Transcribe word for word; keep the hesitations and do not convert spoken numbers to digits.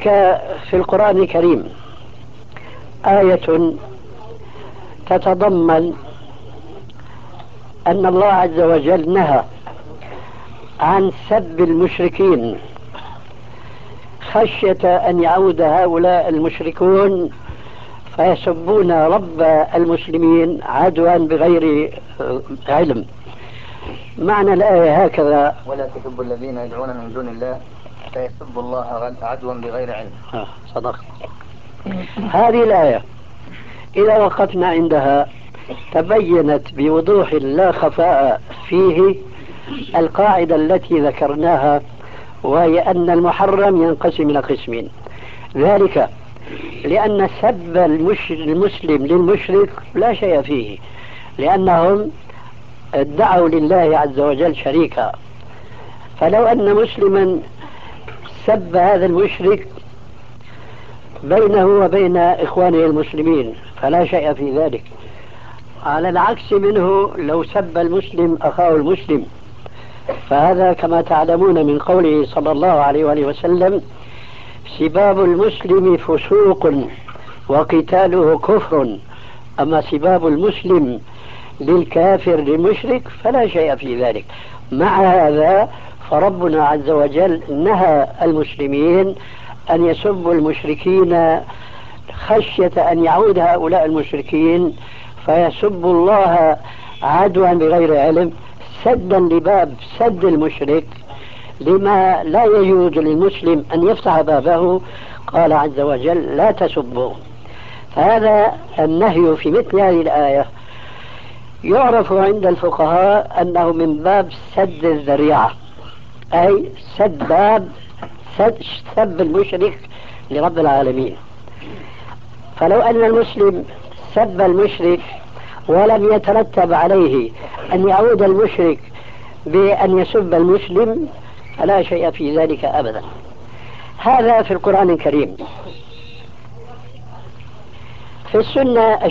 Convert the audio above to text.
هناك في القرآن الكريم آية تتضمن أن الله عز وجل نهى عن سب المشركين خشية أن يعود هؤلاء المشركون فيسبون رب المسلمين عدوا بغير علم. معنى الآية هكذا: ولا تسبوا الذين يدعون من دون الله فيسبوا الله عدوا بغير علم. آه صدق. هذه الآية إذا وقفنا عندها تبينت بوضوح لا خفاء فيه القاعدة التي ذكرناها، وهي أن المحرم ينقسم إلى قسمين. ذلك لأن سب المسلم للمشرك لا شيء فيه، لأنهم ادعوا لله عز وجل شريكا. فلو أن مسلما سب هذا المشرك بينه وبين إخوانه المسلمين فلا شيء في ذلك. على العكس منه لو سب المسلم أخاه المسلم، فهذا كما تعلمون من قوله صلى الله عليه وآله وسلم: سباب المسلم فسوق وقتاله كفر، أما سباب المسلم للكافر للمشرك فلا شيء في ذلك. مع هذا فربنا عز وجل نهى المسلمين أن يسبوا المشركين خشية أن يعود هؤلاء المشركين فيسبوا الله عدوا بغير علم، سدا لباب سد المشرك لما لا يجوز للمسلم أن يفتح بابه. قال عز وجل: لا تسبوا. هذا النهي في مثل هذه الآية يعرف عند الفقهاء أنه من باب سد الذريعة، أي سد باب سد سب المشرك لرب العالمين. فلو أن المسلم سب المشرك ولم يترتب عليه أن يعود المشرك بأن يسب المسلم فلا شيء في ذلك أبدا. هذا في القرآن الكريم. في السنة